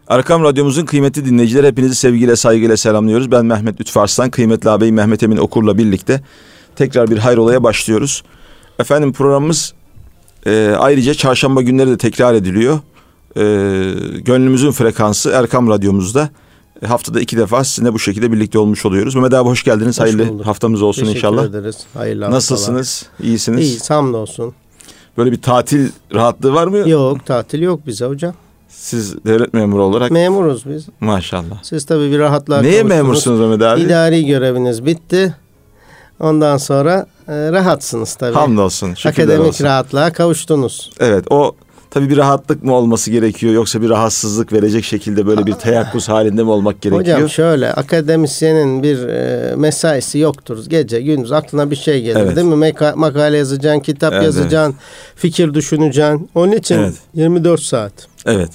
Erkam Radyomuzun kıymetli dinleyicileri, hepinizi sevgiyle, saygıyla selamlıyoruz. Ben Mehmet Lütfü Arslan, kıymetli ağabey Mehmet Emin Okur'la birlikte tekrar bir hayrolaya başlıyoruz. Efendim, programımız ayrıca çarşamba günleri de tekrar ediliyor. Gönlümüzün frekansı Erkam Radyomuzda. Haftada 2 defa sizinle bu şekilde birlikte olmuş oluyoruz. Mehmet abi hoş geldiniz. Hayırlı haftamız olsun inşallah. Teşekkür ederiz. Hayırlı haftalar. Nasılsınız? İyisiniz? İyi, hamdolsun. Böyle bir tatil rahatlığı var mı? Yok, tatil yok bize hocam. Siz devlet memuru olarak. Memuruz biz. Maşallah. Siz tabii bir rahatlığa Neye kavuştunuz. memursunuz Mehmet abi? İdari göreviniz bitti. Ondan sonra rahatsınız tabii. Hamdolsun. Akademik olsun. rahatlığa kavuştunuz. Evet, o tabii bir rahatlık mı olması gerekiyor, yoksa bir rahatsızlık verecek şekilde böyle bir teyakkuz halinde mi olmak gerekiyor? Hocam şöyle, akademisyenin bir mesaisi yoktur. Gece gündüz aklına bir şey gelir, evet, değil mi? Makale yazacaksın, kitap yazacaksın, fikir düşüneceksin. Onun için 24 saat. Evet.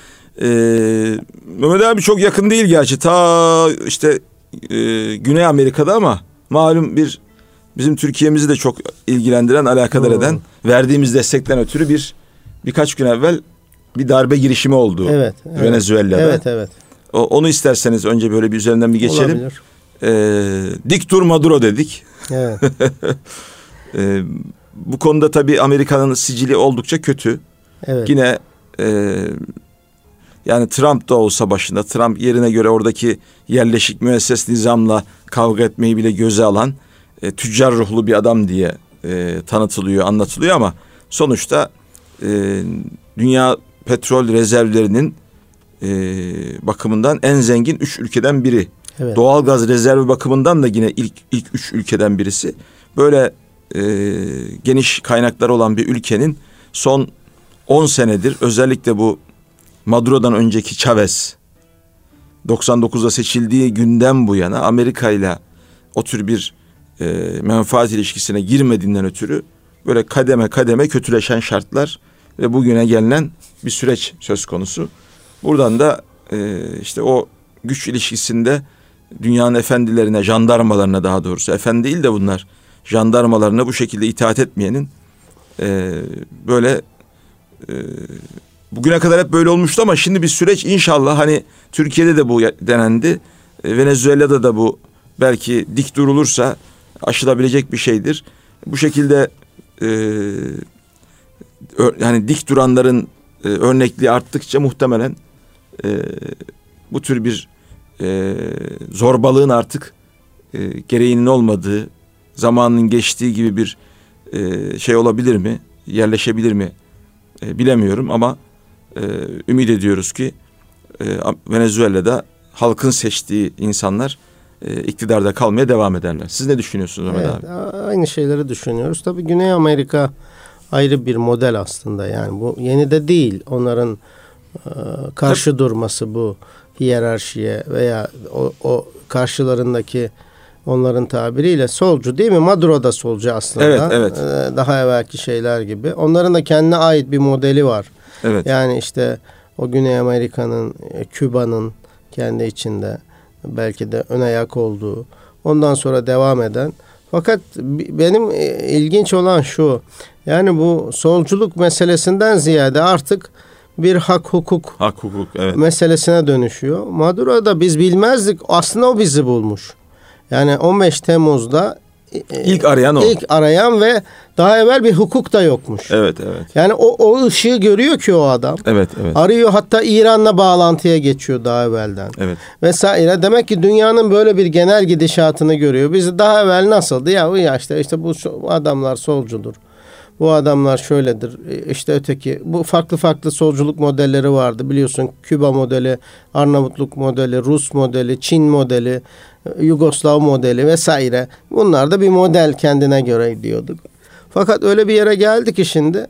Mehmet abi çok yakın değil gerçi. Ta işte Güney Amerika'da, ama malum bizim Türkiye'mizi de çok ilgilendiren, alakadar eden, verdiğimiz destekten ötürü birkaç gün evvel bir darbe girişimi oldu. Evet. Venezuela'da. Evet. Onu isterseniz önce böyle bir üzerinden bir geçelim. Olabilir. Dik dur Maduro dedik. Evet. Bu konuda tabii Amerika'nın sicili oldukça kötü. Evet. Yine yani Trump da olsa başında, Trump yerine göre oradaki yerleşik müesses nizamla kavga etmeyi bile göze alan tüccar ruhlu bir adam diye tanıtılıyor, anlatılıyor, ama sonuçta dünya petrol rezervlerinin bakımından en zengin 3 ülkeden biri. Evet. Doğalgaz rezervi bakımından da yine ilk 3 ülkeden birisi. Böyle geniş kaynakları olan bir ülkenin son 10 senedir, özellikle bu Maduro'dan önceki Chavez 99'da seçildiği günden bu yana Amerika ile o tür bir menfaat ilişkisine girmediğinden ötürü böyle kademe kademe kötüleşen şartlar ve bugüne gelinen bir süreç söz konusu. Buradan da işte o güç ilişkisinde dünyanın efendilerine, jandarmalarına, daha doğrusu efendi değil de bunlar, jandarmalarına bu şekilde itaat etmeyenin böyle bugüne kadar hep böyle olmuştu, ama şimdi bir süreç inşallah, hani Türkiye'de de bu denendi. Venezuela'da da bu belki dik durulursa aşılabilecek bir şeydir. Bu şekilde yani dik duranların örnekliği arttıkça muhtemelen bu tür bir zorbalığın artık gereğinin olmadığı, zamanın geçtiği gibi bir şey olabilir mi? Yerleşebilir mi? Bilemiyorum, ama ümit ediyoruz ki Venezuela'da halkın seçtiği insanlar iktidarda kalmaya devam ederler. Siz ne düşünüyorsunuz Mehmet abi? Aynı şeyleri düşünüyoruz. Tabii Güney Amerika ayrı bir model aslında. Yani bu yeni de değil. Onların karşı durması bu hiyerarşiye veya o karşılarındaki, onların tabiriyle solcu, değil mi? Maduro da solcu aslında. Evet. Daha evvelki şeyler gibi. Onların da kendine ait bir modeli var. Evet. Yani işte o Güney Amerika'nın, Küba'nın kendi içinde belki de ön ayak olduğu, ondan sonra devam eden. Fakat benim ilginç olan şu, yani bu solculuk meselesinden ziyade artık bir hak hukuk evet, meselesine dönüşüyor. Maduro'da biz bilmezdik, aslında o bizi bulmuş. Yani 15 Temmuz'da ilk arayan o. İlk arayan ve daha evvel bir hukuk da yokmuş. Evet. Yani o ışığı görüyor ki o adam. Evet. Arıyor, hatta İran'la bağlantıya geçiyor daha evvelden. Evet. Vesaire. Demek ki dünyanın böyle bir genel gidişatını görüyor. Biz daha evvel nasıldı? Ya işte bu adamlar solcudur. Bu adamlar şöyledir. İşte öteki. Bu farklı solculuk modelleri vardı. Biliyorsun, Küba modeli, Arnavutluk modeli, Rus modeli, Çin modeli, Yugoslav modeli vesaire. Bunlar da bir model kendine göre diyorduk. Fakat öyle bir yere geldi ki şimdi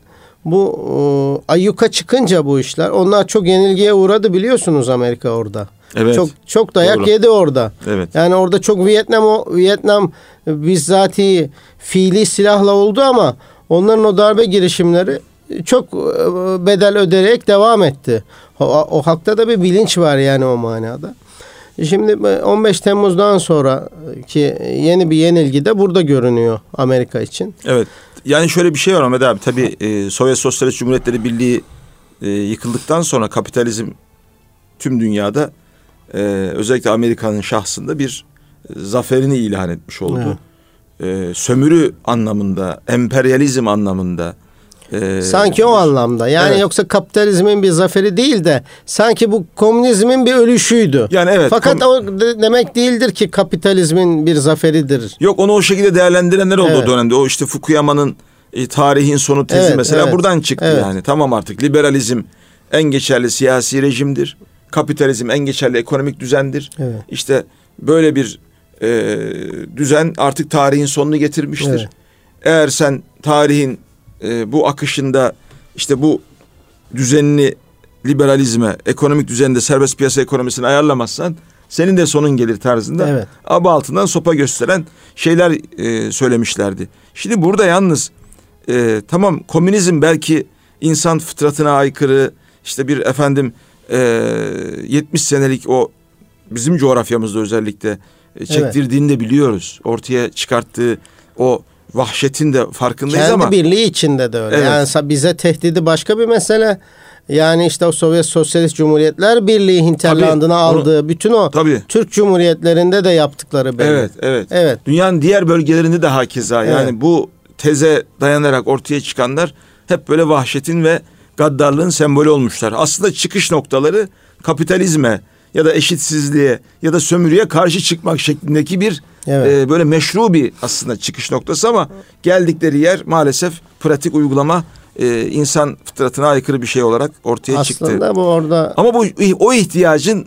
bu ayyuka çıkınca bu işler, onlar çok yenilgiye uğradı, biliyorsunuz Amerika orada. Evet. Çok dayak yedi orada. Evet. Yani orada çok Vietnam bizzati fiili silahla oldu, ama onların o darbe girişimleri çok bedel öderek devam etti. O halkta da bir bilinç var yani o manada. Şimdi 15 Temmuz'dan sonraki yeni bir yenilgi de burada görünüyor Amerika için. Evet. Yani şöyle bir şey var Ahmet abi. Tabii Sovyet Sosyalist Cumhuriyetleri Birliği yıkıldıktan sonra kapitalizm tüm dünyada özellikle Amerika'nın şahsında bir zaferini ilan etmiş oldu. Sömürü anlamında, emperyalizm anlamında. Sanki o anlamda. Yani evet. Yoksa kapitalizmin bir zaferi değil de sanki bu komünizmin bir ölüşüydü. Yani evet. Fakat o demek değildir ki kapitalizmin bir zaferidir. Yok, onu o şekilde değerlendirenler oldu o dönemde. O işte Fukuyama'nın tarihin sonu tezi mesela buradan çıktı yani. Tamam, artık liberalizm en geçerli siyasi rejimdir. Kapitalizm en geçerli ekonomik düzendir. Evet. İşte böyle bir düzen artık tarihin sonunu getirmiştir. Evet. Eğer sen tarihin bu akışında işte bu düzenini liberalizme, ekonomik düzeninde serbest piyasa ekonomisini ayarlamazsan senin de sonun gelir tarzında aba altından sopa gösteren şeyler söylemişlerdi. Şimdi burada yalnız tamam, komünizm belki insan fıtratına aykırı, işte bir 70 senelik o bizim coğrafyamızda özellikle çektirdiğini de biliyoruz. Ortaya çıkarttığı o vahşetin de farkındayız ama. Kendi birliği içinde de öyle. Evet. Yani bize tehdidi başka bir mesele. Yani işte o Sovyet Sosyalist Cumhuriyetler Birliği hinterlandını aldığı bütün o Türk Cumhuriyetlerinde de yaptıkları belli. Evet. Dünyanın diğer bölgelerinde de hakeza. Yani bu teze dayanarak ortaya çıkanlar hep böyle vahşetin ve gaddarlığın sembolü olmuşlar. Aslında çıkış noktaları kapitalizme ya da eşitsizliğe ya da sömürüye karşı çıkmak şeklindeki bir böyle meşru bir aslında çıkış noktası ama geldikleri yer maalesef pratik uygulama insan fıtratına aykırı bir şey olarak ortaya çıktı. Aslında bu orada... Ama bu o ihtiyacın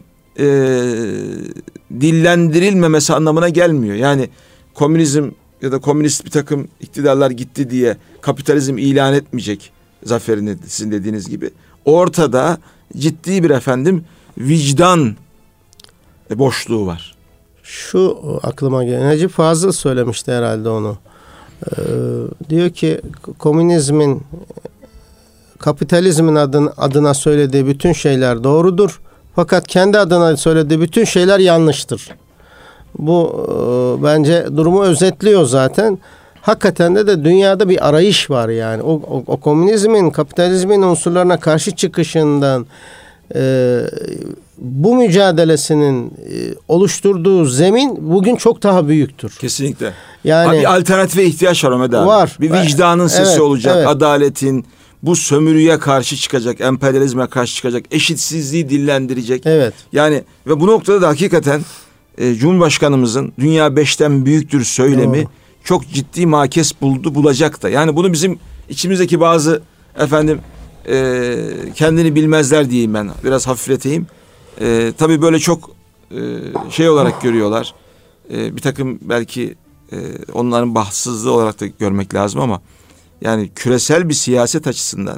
dillendirilmemesi anlamına gelmiyor. Yani komünizm ya da komünist bir takım iktidarlar gitti diye kapitalizm ilan etmeyecek zaferini, sizin dediğiniz gibi. Ortada ciddi bir vicdan boşluğu var. Şu aklıma gelen, Necip Fazıl söylemişti herhalde onu. Diyor ki kapitalizmin adına söylediği bütün şeyler doğrudur. Fakat kendi adına söylediği bütün şeyler yanlıştır. Bu bence durumu özetliyor zaten. Hakikaten de dünyada bir arayış var yani. O komünizmin, kapitalizmin unsurlarına karşı çıkışından bu mücadelesinin oluşturduğu zemin bugün çok daha büyüktür. Kesinlikle. Yani bir alternatife ihtiyaç var Ahmet abi. Var. Bir vicdanın sesi olacak, evet. Adaletin, bu sömürüye karşı çıkacak, emperyalizme karşı çıkacak, eşitsizliği dillendirecek. Evet. Yani ve bu noktada da hakikaten Cumhurbaşkanımızın dünya 5'ten büyüktür söylemi çok ciddi makes bulacak da. Yani bunu bizim içimizdeki bazı kendini bilmezler diyeyim ben. Biraz hafifleteyim. Tabii böyle çok şey olarak görüyorlar. Bir takım belki onların bahtsızlığı olarak da görmek lazım ama yani küresel bir siyaset açısından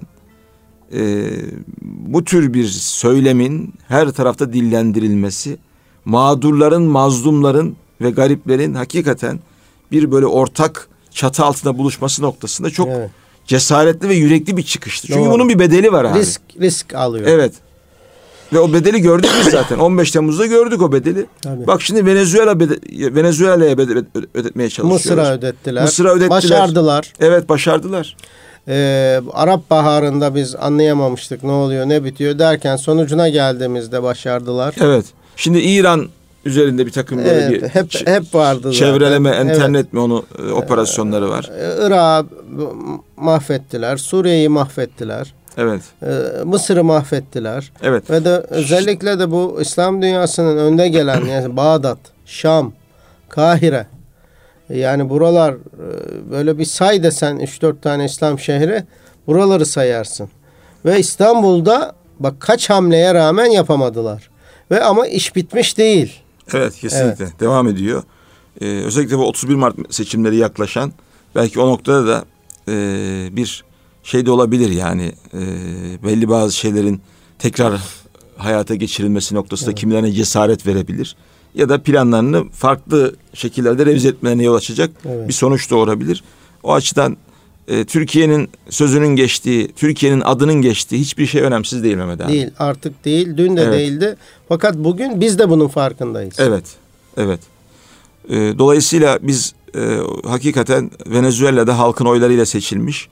bu tür bir söylemin her tarafta dillendirilmesi, mağdurların, mazlumların ve gariplerin hakikaten bir böyle ortak çatı altında buluşması noktasında çok cesaretli ve yürekli bir çıkıştı. Çünkü bunun bir bedeli var abi. Risk alıyor. Evet. Ve o bedeli gördük biz zaten. 15 Temmuz'da gördük o bedeli. Tabii. Bak şimdi Venezuela'ya ödetmeye çalışıyorlar. Mısır'a ödettiler. Başardılar. Evet, başardılar. Arap Baharı'nda biz anlayamamıştık ne oluyor ne bitiyor derken sonucuna geldiğimizde başardılar. Evet. Şimdi İran üzerinde bir takım böyle bir hep vardı çevreleme, zaten. internet mi onu operasyonları var. Irak'ı mahvettiler. Suriye'yi mahvettiler. Evet. Mısır'ı mahvettiler. Evet. Ve de özellikle de bu İslam dünyasının önde gelen yani Bağdat, Şam, Kahire, yani buralar böyle bir say desen 3-4 tane İslam şehri buraları sayarsın. Ve İstanbul'da bak kaç hamleye rağmen yapamadılar. Ve ama iş bitmiş değil. Evet, kesinlikle. Evet. Devam ediyor. Özellikle bu 31 Mart seçimleri yaklaşan belki o noktada da bir şey de olabilir yani belli bazı şeylerin tekrar hayata geçirilmesi noktasında kimilerine cesaret verebilir. Ya da planlarını farklı şekillerde revize etmelerine yol açacak bir sonuç doğurabilir. O açıdan Türkiye'nin sözünün geçtiği, Türkiye'nin adının geçtiği hiçbir şey önemsiz değil Mehmet abi. Değil, artık değil, dün de değildi. Fakat bugün biz de bunun farkındayız. Evet. Dolayısıyla biz hakikaten Venezuela'da halkın oylarıyla seçilmiş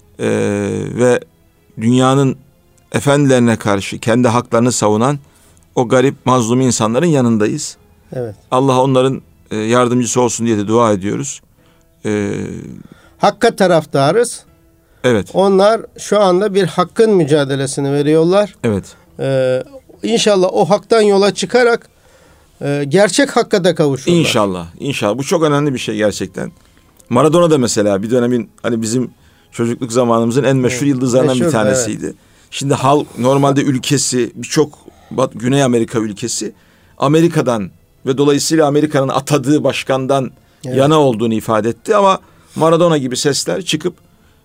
ve dünyanın efendilerine karşı kendi haklarını savunan o garip, mazlum insanların yanındayız. Evet. Allah onların yardımcısı olsun diye de dua ediyoruz. Hakka taraftarız. Evet. Onlar şu anda bir hakkın mücadelesini veriyorlar. Evet. İnşallah o haktan yola çıkarak gerçek hakka da kavuşurlar. İnşallah. İnşallah. Bu çok önemli bir şey gerçekten. Maradona da mesela bir dönemin hani bizim çocukluk zamanımızın en meşhur yıldızlarından bir tanesiydi. Evet. Şimdi normalde ülkesi birçok Güney Amerika ülkesi Amerika'dan ve dolayısıyla Amerika'nın atadığı başkandan yana olduğunu ifade etti ama Maradona gibi sesler çıkıp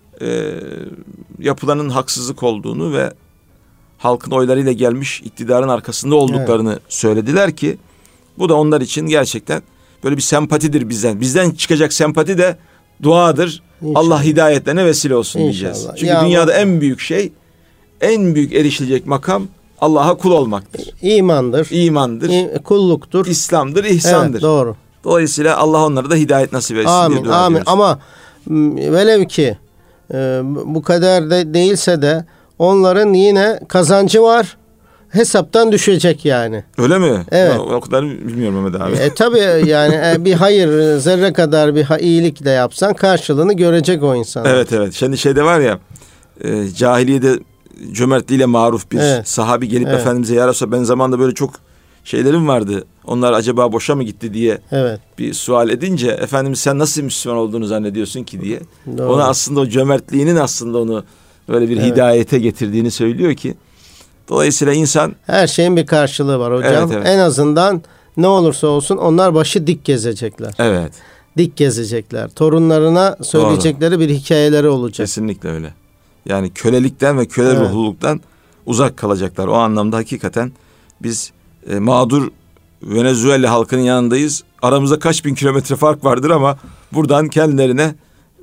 yapılanın haksızlık olduğunu ve halkın oylarıyla gelmiş iktidarın arkasında olduklarını söylediler ki bu da onlar için gerçekten böyle bir sempatidir bizden. Bizden çıkacak sempati de duadır. İnşallah. Allah hidayetlerine vesile olsun diyeceğiz. Çünkü dünyada en büyük şey, en büyük erişilecek makam Allah'a kul olmaktır. İmandır. Kulluktur. İslam'dır, ihsandır. Evet, doğru. Dolayısıyla Allah onlara da hidayet nasip etsin diye dua ediyoruz. Ama velev ki bu kadar da değilse de onların yine kazancı var. Hesaptan düşecek yani. Öyle mi? Evet. O kadar bilmiyorum Mehmet abi. Tabii yani bir hayır, zerre kadar bir iyilik de yapsan karşılığını görecek o insan. Evet. Şimdi şeyde var ya, cahiliyede cömertliğiyle maruf bir sahabi gelip Efendimiz'e ya Resulallah ben zamanında böyle çok şeylerim vardı. Onlar acaba boşa mı gitti diye bir sual edince Efendimiz sen nasıl Müslüman olduğunu zannediyorsun ki diye. Doğru. Ona aslında o cömertliğinin aslında onu böyle bir hidayete getirdiğini söylüyor ki. Dolayısıyla insan... Her şeyin bir karşılığı var hocam. Evet. En azından ne olursa olsun onlar başı dik gezecekler. Evet. Dik gezecekler. Torunlarına söyleyecekleri bir hikayeleri olacak. Kesinlikle öyle. Yani kölelikten ve köle ruhluluktan uzak kalacaklar. O anlamda hakikaten biz mağdur Venezuela halkının yanındayız. Aramızda kaç bin kilometre fark vardır ama buradan kendilerine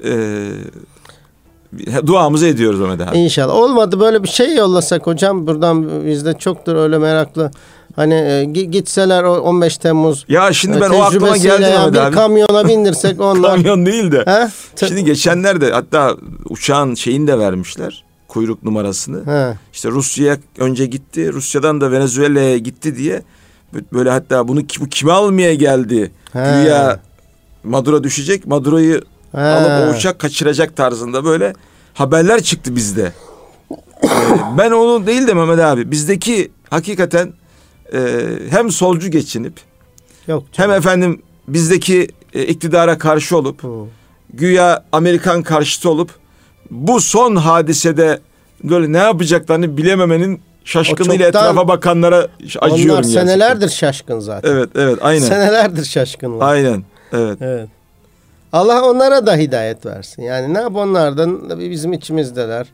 duamızı ediyoruz Mehmet abi. İnşallah. Olmadı böyle bir şey yollasak hocam. Buradan bizde çoktur öyle meraklı. Hani gitseler o 15 Temmuz ya şimdi ben o aklıma geldi Mehmet abi. Bir kamyona bindirsek onlar. Kamyon değil de. Şimdi geçenlerde hatta uçağın şeyini de vermişler. Kuyruk numarasını. İşte Rusya'ya önce gitti. Rusya'dan da Venezuela'ya gitti diye. Böyle hatta bu kime almaya geldi? Güya Maduro düşecek. Maduro'yu alıp o uçak kaçıracak tarzında böyle haberler çıktı bizde. Ben onu değil de Mehmet abi bizdeki hakikaten hem solcu geçinip hem efendim bizdeki iktidara karşı olup güya Amerikan karşıtı olup bu son hadisede böyle ne yapacaklarını bilememenin şaşkınlığıyla etrafa bakanlara acıyorum. Onlar senelerdir şaşkın zaten. Evet aynen. Senelerdir şaşkınlar. Aynen. Evet. Allah onlara da hidayet versin. Yani ne yap onlardan bizim içimizdeler.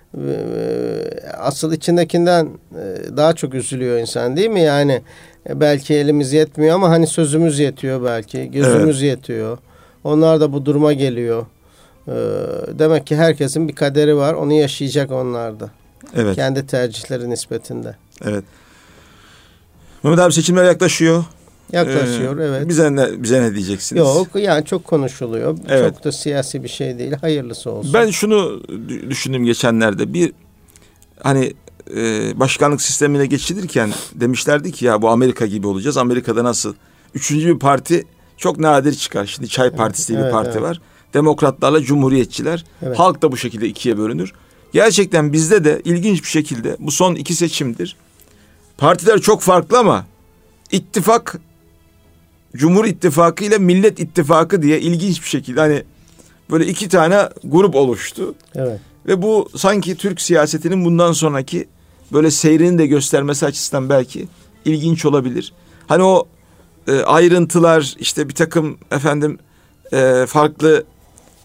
Asıl içindekinden daha çok üzülüyor insan değil mi? Yani belki elimiz yetmiyor ama hani sözümüz yetiyor belki. Gözümüz yetiyor. Onlar da bu duruma geliyor. Demek ki herkesin bir kaderi var. Onu yaşayacak onlar da. Evet. Kendi tercihleri nispetinde. Evet. Mehmet abi seçimler yaklaşıyor. Evet. Bize ne diyeceksiniz? Yok yani çok konuşuluyor. Evet. Çok da siyasi bir şey değil. Hayırlısı olsun. Ben şunu düşündüm geçenlerde. Bir hani başkanlık sistemine geçilirken demişlerdi ki ya bu Amerika gibi olacağız. Amerika'da nasıl? Üçüncü bir parti çok nadir çıkar. Şimdi Çay Partisi diye bir parti var. Demokratlarla Cumhuriyetçiler. Evet. Halk da bu şekilde ikiye bölünür. Gerçekten bizde de ilginç bir şekilde bu son 2 seçimdir. Partiler çok farklı ama ittifak Cumhur İttifakı ile Millet İttifakı diye ilginç bir şekilde hani böyle 2 tane grup oluştu. Evet. Ve bu sanki Türk siyasetinin bundan sonraki böyle seyrini de göstermesi açısından belki ilginç olabilir. Hani o ayrıntılar işte bir takım farklı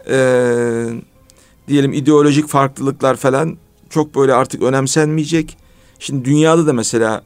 diyelim ideolojik farklılıklar falan çok böyle artık önemsenmeyecek. Şimdi dünyada da mesela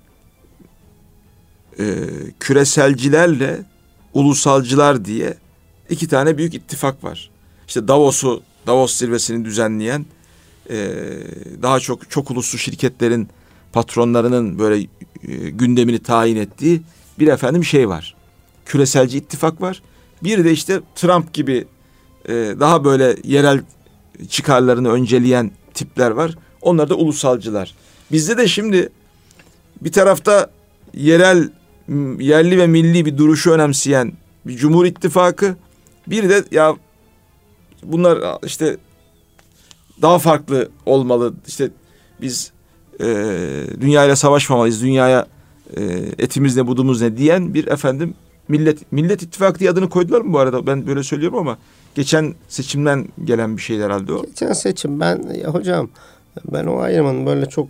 küreselcilerle ulusalcılar diye 2 tane büyük ittifak var. İşte Davos zirvesini düzenleyen daha çok uluslu şirketlerin patronlarının böyle gündemini tayin ettiği bir şey var. Küreselci ittifak var. Bir de işte Trump gibi daha böyle yerel çıkarlarını önceleyen tipler var. Onlar da ulusalcılar. Bizde de şimdi bir tarafta yerli ve milli bir duruşu önemseyen bir Cumhur İttifakı, bir de ya bunlar işte daha farklı olmalı. İşte biz dünyayla savaşmamalıyız. Dünyaya etimiz ne, budumuz ne diyen bir efendim Millet İttifakı diye adını koydular mı bu arada? Ben böyle söylüyorum ama geçen seçimden gelen bir şey herhalde o. Geçen seçim hocam ben o ayrımın böyle çok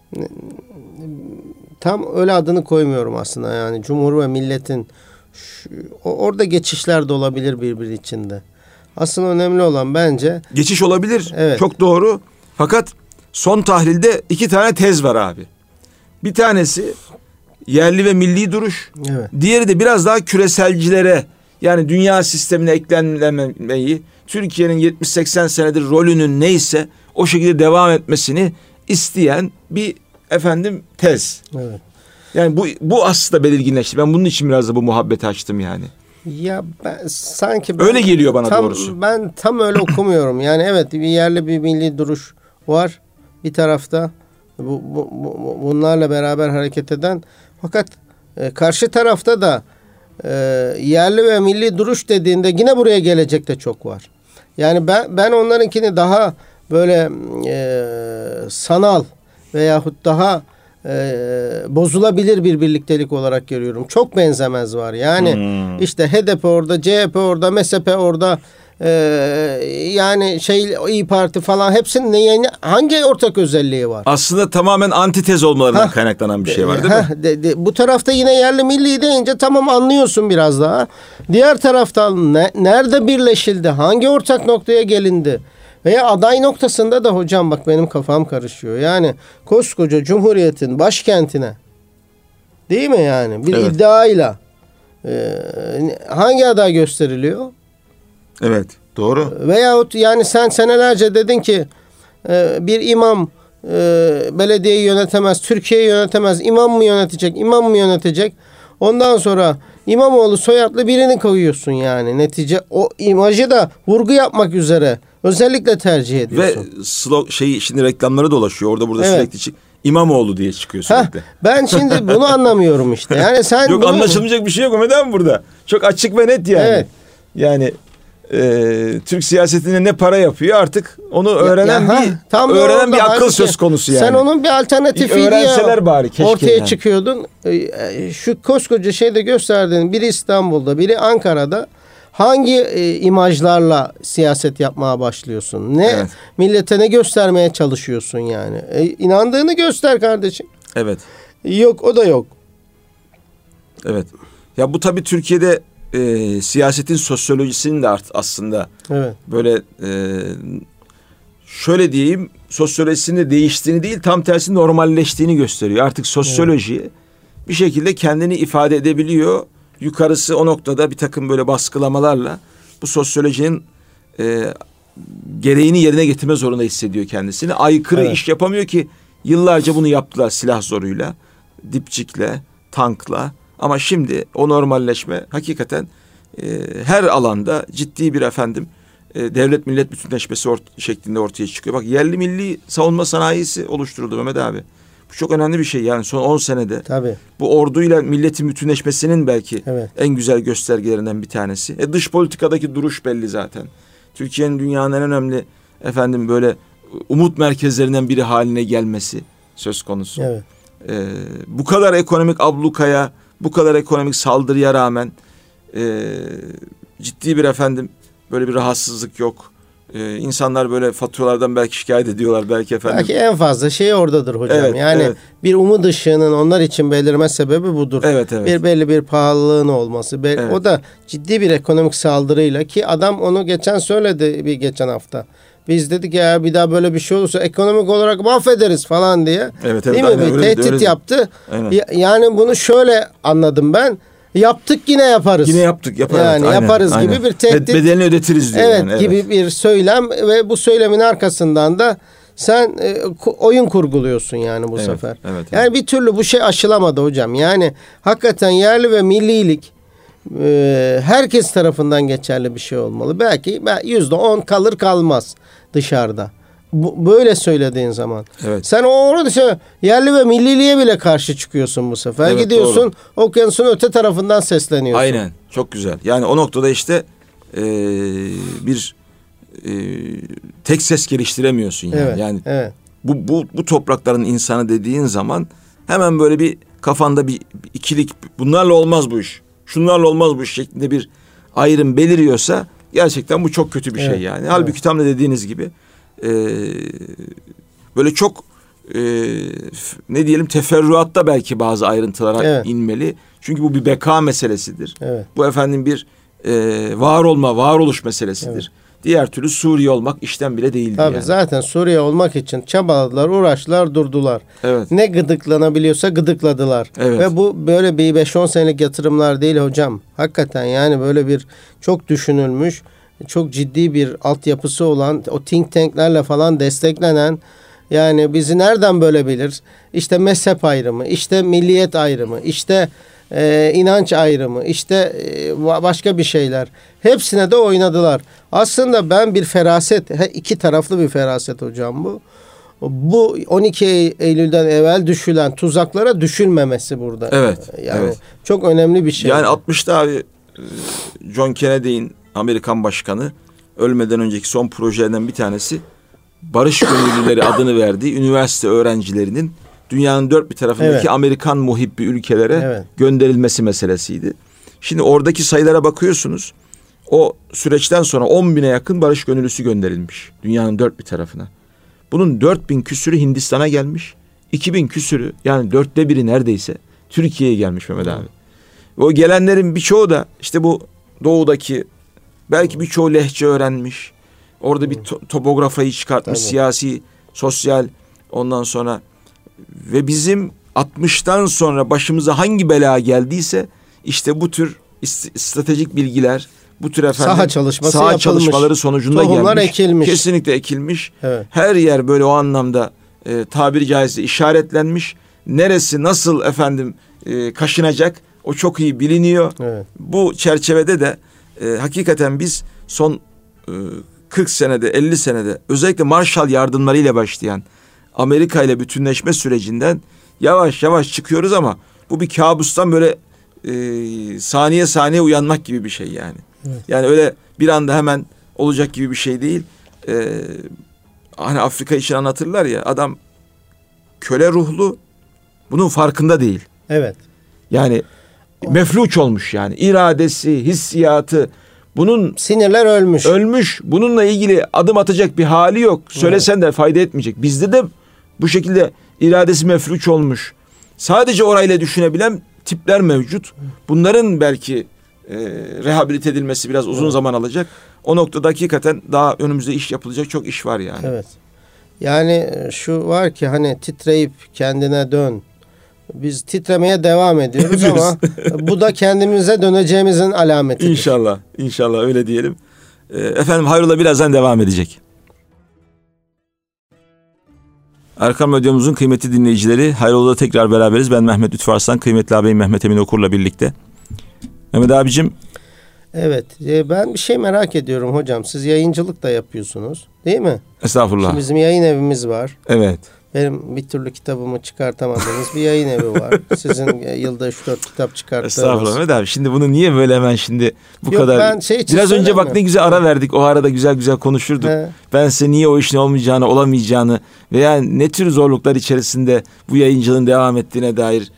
tam öyle adını koymuyorum aslında, yani Cumhur ve Millet'in orada geçişler de olabilir birbiri içinde. Asıl önemli olan bence geçiş olabilir. Evet. Çok doğru. Fakat son tahlilde 2 tane tez var abi. Bir tanesi yerli ve milli duruş. Evet. Diğeri de biraz daha küreselcilere, yani dünya sistemine eklenmemeyi, Türkiye'nin 70-80 senedir rolünün neyse o şekilde devam etmesini isteyen bir efendim tez. Evet. Yani bu aslında belirginleşti. Ben bunun için biraz da bu muhabbeti açtım yani. Ya sanki öyle geliyor bana doğrusu. Ben tam öyle okumuyorum. Yani evet, bir yerli bir milli duruş var bir tarafta. Bunlarla beraber hareket eden, fakat karşı tarafta da yerli ve milli duruş dediğinde yine buraya gelecek de çok var. Yani ben onlarınkini daha böyle sanal veyahut daha bozulabilir bir birliktelik olarak görüyorum. Çok benzemez var. Yani işte HDP orada, CHP orada, MSP orada, yani İYİ Parti falan, hepsinin hangi ortak özelliği var? Aslında tamamen antitez olmalarından kaynaklanan bir şey var değil mi? Bu tarafta yine yerli milli deyince tamam, anlıyorsun biraz daha. Diğer taraftan nerede birleşildi? Hangi ortak noktaya gelindi? Veya aday noktasında da hocam bak benim kafam karışıyor. Yani koskoca Cumhuriyet'in başkentine, değil mi yani? Bir iddiayla hangi aday gösteriliyor? Evet, doğru. Veyahut yani sen senelerce dedin ki bir imam belediyeyi yönetemez, Türkiye'yi yönetemez. İmam mı yönetecek, imam mı yönetecek? Ondan sonra İmamoğlu soyadlı birini koyuyorsun yani. Netice o imajı da vurgu yapmak üzere özellikle tercih ediyorsun. Ve şimdi reklamları dolaşıyor. Orada burada sürekli İmamoğlu diye çıkıyor sürekli. Ben şimdi bunu anlamıyorum işte. Yani sen yok, anlaşılmayacak bir şey yok Mehmet abi burada. Çok açık ve net yani. Evet. Yani Türk siyasetinde ne para yapıyor artık onu öğrenen bir akıl söz konusu yani. Sen onun bir alternatifi öğrenseler bari keşke ortaya yani çıkıyordun. Şu koskoca şeyde gösterdiğin, biri İstanbul'da, biri Ankara'da, hangi imajlarla siyaset yapmaya başlıyorsun? Millete ne göstermeye çalışıyorsun yani? İnandığını göster kardeşim. Evet. Yok, o da yok. Evet. Ya bu tabii Türkiye'de siyasetin sosyolojisinin de aslında böyle şöyle diyeyim, sosyolojisinin de değiştiğini değil, tam tersi normalleştiğini gösteriyor. Artık sosyoloji bir şekilde kendini ifade edebiliyor. Yukarısı o noktada bir takım böyle baskılamalarla bu sosyolojinin gereğini yerine getirme zorunda hissediyor kendisini. Aykırı iş yapamıyor ki yıllarca bunu yaptılar silah zoruyla, dipçikle, tankla. Ama şimdi o normalleşme hakikaten her alanda ciddi bir devlet millet bütünleşmesi şeklinde ortaya çıkıyor. Bak, yerli milli savunma sanayisi oluşturuldu Mehmet abi. Bu çok önemli bir şey yani son 10 senede. Tabii. Bu orduyla milletin bütünleşmesinin belki en güzel göstergelerinden bir tanesi. Dış politikadaki duruş belli zaten. Türkiye'nin dünyanın en önemli böyle umut merkezlerinden biri haline gelmesi söz konusu. Evet. Bu kadar ekonomik ablukaya, bu kadar ekonomik saldırıya rağmen ciddi bir böyle bir rahatsızlık yok. İnsanlar böyle faturalardan belki şikayet ediyorlar belki Belki en fazla şey oradadır hocam. Bir umut ışığının onlar için belirme sebebi budur. Bir belli bir pahalılığın olması. O da ciddi bir ekonomik saldırıyla, ki adam onu geçen söyledi geçen hafta. Biz dedik ya bir daha böyle bir şey olursa ekonomik olarak mahvederiz falan diye. Değil mi? Bir tehdit yaptı. Yani bunu şöyle anladım ben. Yaptık yine yaparız. Yine yaptık yaparız. Yani yaparız gibi bir tehdit. Bedelini ödetiriz diyor. Evet, gibi bir söylem ve bu söylemin arkasından da sen oyun kurguluyorsun yani bu sefer. Yani bir türlü bu şey aşılamadı hocam. Yani hakikaten yerli ve millilik herkes tarafından geçerli bir şey olmalı. Belki %10 kalır kalmaz dışarıda. böyle söylediğin zaman. Evet. Sen orada yerli ve milliliğe bile karşı çıkıyorsun bu sefer. Evet, gidiyorsun doğru. okyanusun öte tarafından sesleniyorsun. Aynen. Çok güzel. Yani o noktada işte bir tek ses geliştiremiyorsun yani. Evet, Yani evet. bu toprakların insanı dediğin zaman hemen böyle bir kafanda bir ikilik, bunlarla olmaz bu iş, şunlarla olmaz bu iş şeklinde bir ayrım beliriyorsa gerçekten bu çok kötü bir şey yani. Evet. Halbuki tam da dediğiniz gibi böyle çok ne diyelim teferruatta belki bazı ayrıntılara inmeli. Çünkü bu bir beka meselesidir. Evet. Bu efendim bir varoluş meselesidir. Evet. Diğer türlü Suriye olmak işten bile değildi. Tabii yani. Zaten Suriye olmak için çabaladılar, uğraştılar, durdular. Evet. Ne gıdıklanabiliyorsa gıdıkladılar. Evet. Ve bu böyle bir 5-10 senelik yatırımlar değil hocam. Hakikaten yani böyle bir çok düşünülmüş, çok ciddi bir altyapısı olan, o think tanklerle falan desteklenen, yani bizi nereden bölebilir? İşte mezhep ayrımı, işte milliyet ayrımı, işte inanç ayrımı, işte başka bir şeyler. Hepsine de oynadılar. Aslında ben bir feraset, iki taraflı bir feraset hocam bu. Bu 12 Eylül'den evvel düşülen tuzaklara düşülmemesi burada. Evet. Yani evet. çok önemli bir şey. Yani 60'ta abi John Kennedy'nin, Amerikan başkanı, ölmeden önceki son projelerinden bir tanesi Barış Gönüllüleri adını verdiği üniversite öğrencilerinin dünyanın dört bir tarafındaki Amerikan muhibbi ülkelere gönderilmesi meselesiydi. Şimdi oradaki sayılara bakıyorsunuz. O süreçten sonra 10.000'e yakın barış gönüllüsü gönderilmiş dünyanın dört bir tarafına. Bunun 4.000 küsürü Hindistan'a gelmiş. 2.000 küsürü, yani 1/4 neredeyse Türkiye'ye gelmiş Mehmet abi. O gelenlerin birçoğu da işte bu doğudaki, belki birçoğu lehçe öğrenmiş. Orada bir topografyayı çıkartmış, siyasi, sosyal, ondan sonra ve bizim 60'tan sonra başımıza hangi bela geldiyse işte bu tür stratejik bilgiler, bu tür saha çalışmaları sonucunda tohumlar gelmiş. Ekilmiş. Kesinlikle ekilmiş. Evet. Her yer böyle o anlamda tabiri caizse işaretlenmiş. Neresi nasıl kaşınacak o çok iyi biliniyor. Evet. Bu çerçevede de hakikaten biz son 40 senede 50 senede özellikle Marshall yardımlarıyla başlayan Amerika ile bütünleşme sürecinden yavaş yavaş çıkıyoruz ama bu bir kabustan böyle saniye saniye uyanmak gibi bir şey yani. Evet. Yani öyle bir anda hemen olacak gibi bir şey değil. Hani Afrika için anlatırlar ya, adam köle ruhlu, bunun farkında değil. Evet. Yani mefluç olmuş yani, iradesi, hissiyatı, bunun sinirler ölmüş. Bununla ilgili adım atacak bir hali yok. Söylesen de fayda etmeyecek. Bizde de bu şekilde iradesi mefluç olmuş, sadece orayla düşünebilen tipler mevcut. Bunların belki rehabilite edilmesi biraz uzun zaman alacak. O noktada hakikaten daha önümüzde iş yapılacak çok iş var yani. Evet. Yani şu var ki hani titreyip kendine dön. Biz titremeye devam ediyoruz ama bu da kendimize döneceğimizin alametidir. İnşallah. İnşallah öyle diyelim. Efendim hayrola birazdan devam edecek. Erkam Radyomuzun kıymetli dinleyicileri, Hayrola'da tekrar beraberiz. Ben Mehmet Lütfü Arslan, kıymetli ağabeyim Mehmet Emin Okur'la birlikte. Mehmet abicim. Evet, ben bir şey merak ediyorum hocam. Siz yayıncılık da yapıyorsunuz, değil mi? Estağfurullah. Şimdi bizim yayın evimiz var. Evet. Benim bir türlü kitabımı çıkartamadığınız bir yayın evi var. Sizin yılda 3-4 kitap çıkarttığınız. Estağfurullah Mehmet abi. Şimdi bunu niye böyle hemen şimdi bu Yok, kadar... Ben biraz önce bak ne güzel ara verdik. O arada güzel güzel konuşurduk. Ben size niye o işin olmayacağını, olamayacağını veya ne tür zorluklar içerisinde bu yayıncılığın devam ettiğine dair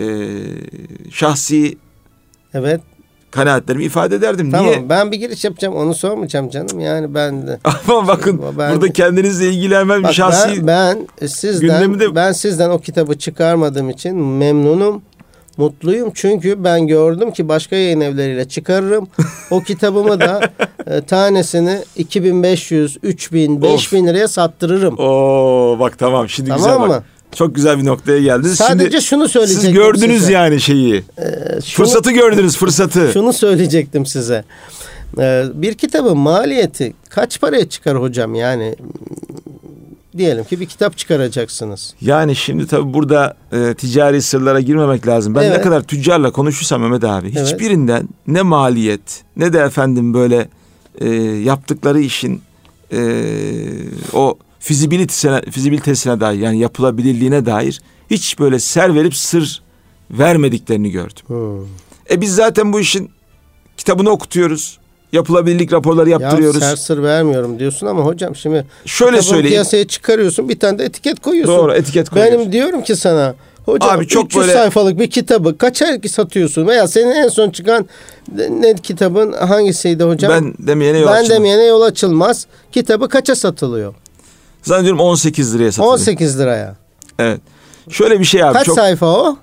şahsi kanaatlerimi ifade ederdim. Tamam, niye? Ben bir giriş yapacağım, onu sormayacağım canım. Yani ben de. Ama bakın burada kendinizle ilgili hemen bir şahsi ben sizden o kitabı çıkarmadığım için memnunum, mutluyum. Çünkü ben gördüm ki başka yayın evleriyle çıkarırım. O kitabımı da tanesini 2500, 3000, 5000 liraya sattırırım. Oo bak tamam, şimdi tamam güzel mı? Bak. Çok güzel bir noktaya geldiniz. Sadece şimdi şunu söyleyecektim. Siz gördünüz size. Yani şeyi. Fırsatı gördünüz, fırsatı. Şunu söyleyecektim size. Bir kitabın maliyeti kaç paraya çıkar hocam? Yani diyelim ki bir kitap çıkaracaksınız. Yani şimdi tabii burada ticari sırlara girmemek lazım. Ben ne kadar tüccarla konuşursam Mehmet abi, hiçbirinden ne maliyet ne de böyle yaptıkları işin o fizibilitesine dair, yani yapılabilirliğine dair hiç böyle ser verip sır vermediklerini gördüm. Biz zaten bu işin kitabını okutuyoruz. Yapılabilirlik raporları yaptırıyoruz. Ya sersır vermiyorum diyorsun ama hocam şimdi şöyle söyleyeyim. Piyasaya çıkarıyorsun, bir tane de etiket koyuyorsun. Doğru, etiket koyuyorsun. Benim diyorum ki sana, hocam abi çok 300 böyle sayfalık bir kitabı kaça satıyorsun? Veya senin en son çıkan kitabın hangisiydi hocam? Ben demeyene yol açılmaz. Kitabı kaça satılıyor? Zannediyorum 18 liraya satılıyor. 18 liraya. Evet. Şöyle bir şey abi. Kaç sayfa o?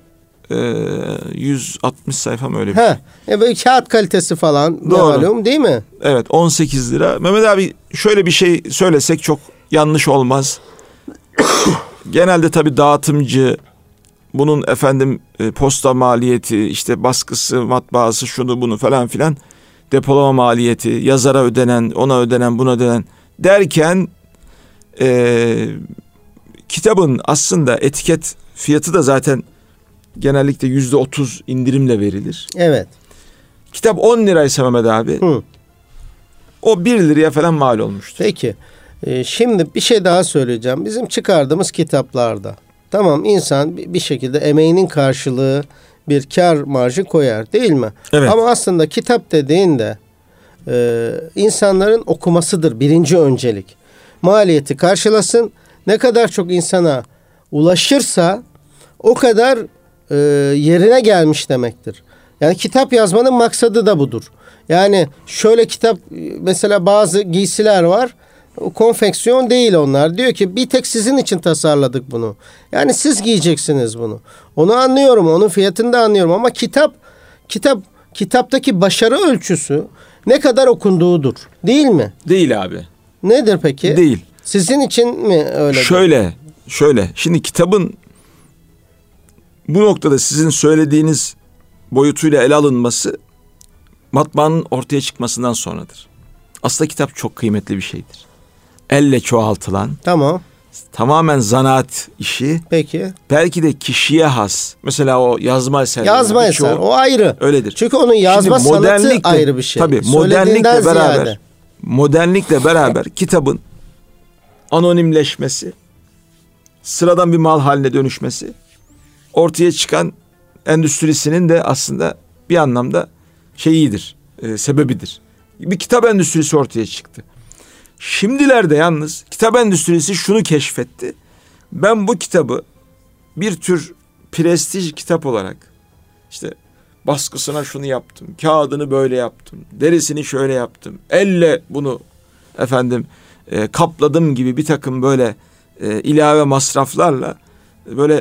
160 sayfa mı öyle bir şey? Böyle kağıt kalitesi falan. Doğru. Malum değil mi? Evet, 18 lira. Mehmet abi şöyle bir şey söylesek çok yanlış olmaz. Genelde tabii dağıtımcı, bunun posta maliyeti, işte baskısı, matbaası, şunu bunu falan filan, depolama maliyeti, yazara ödenen, ona ödenen, buna ödenen derken kitabın aslında etiket fiyatı da zaten genellikle %30 indirimle verilir. Evet. Kitap 10 liraysa Mehmet abi, o 1 liraya falan mal olmuştur. Peki. Şimdi bir şey daha söyleyeceğim. Bizim çıkardığımız kitaplarda, tamam, insan bir şekilde emeğinin karşılığı bir kar marjı koyar, değil mi? Evet. Ama aslında kitap dediğinde insanların okumasıdır birinci öncelik. Maliyeti karşılasın. Ne kadar çok insana ulaşırsa o kadar yerine gelmiş demektir. Yani kitap yazmanın maksadı da budur. Yani şöyle kitap, mesela bazı giysiler var. Konfeksiyon değil onlar. Diyor ki bir tek sizin için tasarladık bunu. Yani siz giyeceksiniz bunu. Onu anlıyorum. Onun fiyatını da anlıyorum. Ama kitaptaki başarı ölçüsü ne kadar okunduğudur. Değil mi? Değil abi. Nedir peki? Değil. Sizin için mi öyle? Şöyle. Şimdi kitabın bu noktada sizin söylediğiniz boyutuyla ele alınması matbaanın ortaya çıkmasından sonradır. Aslında kitap çok kıymetli bir şeydir. Elle çoğaltılan, tamam, tamamen zanaat işi. Peki. Belki de kişiye has. Mesela o yazma eser. Yazma eser o ayrı. Öyledir. Çünkü onun yazma sanatı ayrı bir şey. Tabii modernlikle beraber kitabın anonimleşmesi, sıradan bir mal haline dönüşmesi, ortaya çıkan endüstrisinin de aslında bir anlamda sebebidir. Bir kitap endüstrisi ortaya çıktı. Şimdilerde yalnız kitap endüstrisi şunu keşfetti. Ben bu kitabı bir tür prestij kitap olarak, işte baskısına şunu yaptım, kağıdını böyle yaptım, derisini şöyle yaptım, elle bunu kapladım gibi bir takım böyle ilave masraflarla böyle